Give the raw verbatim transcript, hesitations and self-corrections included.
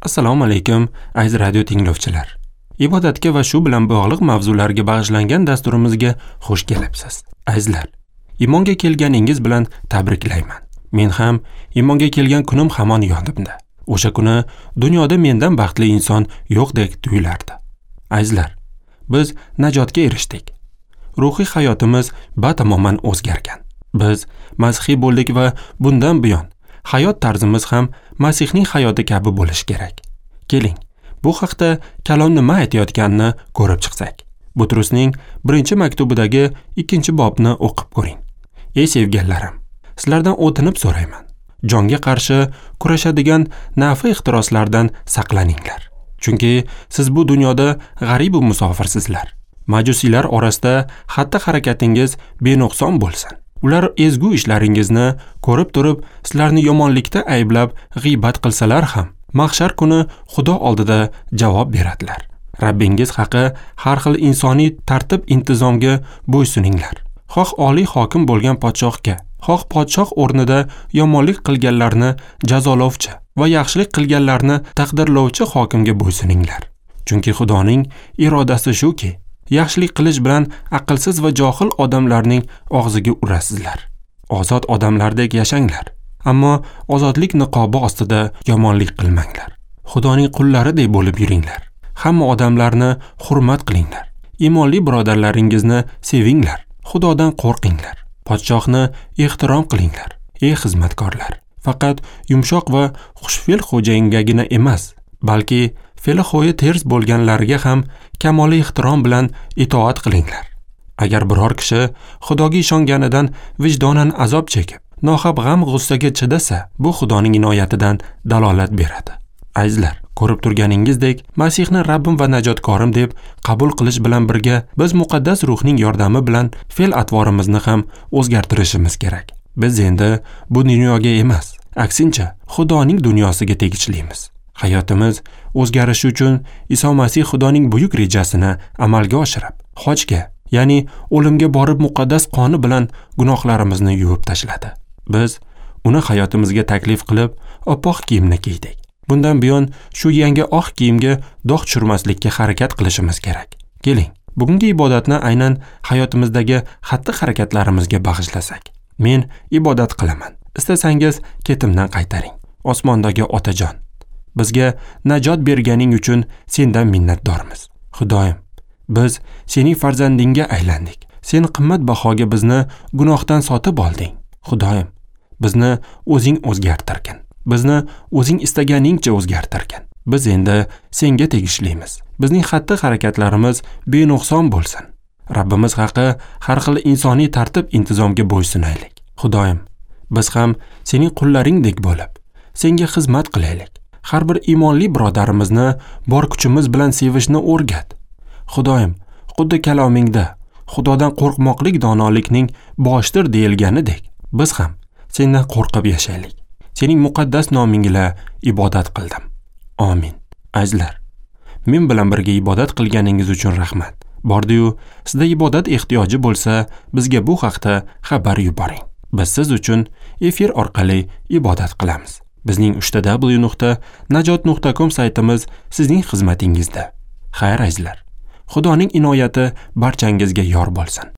Assalomu alaykum, aziz radio tinglovchilar. Ibodatga va shu bilan bog'liq mavzularga bag'ishlangan dasturimizga xush kelibsiz. Azizlar, iymonga kelganingiz bilan tabriklayman. Men ham iymonga kelgan kunim hamon yodimda. O'sha kuni dunyoda mendan baxtli inson yo'qdek tuyulardi. Azizlar, biz najotga erishdik. Ruhiy hayotimiz batamoman o'zgargan. Biz masihiy bo'ldik va bundan buyon hayot tarzimiz ham Masihning hayoti kabi bo'lishi kerak. Keling, bu haqda kalom nima aytayotganini ko'rib chiqsak. Butrusning birinchi maktubidagi ikkinchi bobni o'qib ko'ring. Ey sevganlarim, sizlardan o'tinib so'rayman. Jonga qarshi kurashadigan nafi ixtiroslardan saqlaninglar. Chunki siz bu dunyoda g'arib va musofirsizlar. Majusiylar orasida xatti harakatingiz benuqson bo'lsin. Ular ezgu ishlaringizni ko'rib turib, sizlarni yomonlikda ayblab, g'iybat qilsalar ham, mahshar kuni Xudo oldida javob beradilar. Rabbingiz haqi har xil insoniy tartib-intizomga bo'ysuninglar. Xoh oliy hokim bo'lgan podshohga, xoh podshoh o'rnida yomonlik qilganlarni jazolovchi va yaxshilik qilganlarni taqdirlovchi hokimga bo'ysuninglar. Chunki Xudoning irodasi shuki, yaxshilik qilish bilan aqlsiz va johil odamlarning og'ziga urasizlar. Ozod odamlardek yashanglar, ammo ozodlik niqobi ostida yomonlik qilmanglar. Xudoning qullaridek bo'lib yuringlar. Hamma odamlarni hurmat qilinglar. Iymonli birodarlaringizni sevinglar. Xudodan qo'rqinglar. Podshohni ehtirom qilinglar. Ey xizmatkorlar, faqat yumshoq va xushfe'l xo'jayingagina emas, balki fe'li xo'yi ters bo'lganlarga ham kamoliy ehtirom bilan itoat qilinglar. Agar biror kishi Xudoga ishonganidan vijdonan azob chekib, nohaq g'am-g'ussaga chidasa, bu Xudoning inoyatidan dalolat beradi. Azizlar, ko'rib turganingizdek, Masihni Rabbim va najotkorim deb qabul qilish bilan birga, biz muqaddas ruhning yordami bilan fe'l-atvorimizni ham o'zgartirishimiz kerak. Biz endi bu dunyoga emas, aksincha, Xudoning dunyosiga tegishlimiz. Hayotimiz o'zgarishi uchun Iso Masih Xudoning buyuk rejasini amalga oshirib, hojga, ya'ni o'limga borib muqaddas qoni bilan gunohlarimizni yuvib tashladi. Biz uni hayotimizga taklif qilib, oppoq kiyimni kiydik. Bundan buyon shu yangi oq kiyimga dog' tushirmaslikka harakat qilishimiz kerak. Keling, bugungi ibodatni aynan hayotimizdagi xatti-harakatlarimizga bag'ishlasak. Men ibodat qilaman. Istasangiz ketimdan qaytaring. Osmondagi Otajon, bizga najot berganing uchun sendan minnatdormiz. Xudoyim, biz sening farzandingga aylandik. Sen qimmatbahoga bizni gunohdan sotib olding. Xudoyim, bizni o'zing o'zgartirgin. Bizni o'zing istaganingcha o'zgartirgin. Biz endi senga tegishlimiz. Bizning xatti-harakatlarimiz benuqson bo'lsin. Rabbimiz haqi har xil insoniy tartib-intizomga bo'ysunaylik. Xudoyim, biz ham sening qullaringdek bo'lib, senga xizmat qilaylik. Har bir iymonli birodarimizni bor kuchimiz bilan sevishni o'rgat. Xudoyim, xuddi kalomingda Xudodan qo'rqmoqlik donolikning boshidir deyilganidek, biz ham sendan qo'rqib yashaylik. Sening muqaddas nomingga ibodat qildim. Amin. Azizlar, men bilan birga ibodat qilganingiz uchun rahmat. Bordi-yu, sizda ibodat ehtiyoji bo'lsa, bizga bu haqda xabar yuboring. Biz siz uchun efir orqali ibodat qilamiz. Bizning uch w nuqta najot nuqta com saytimiz sizning xizmatingizda. Xayr azizlar. Xudoning inoyati barchangizga yor bo'lsin.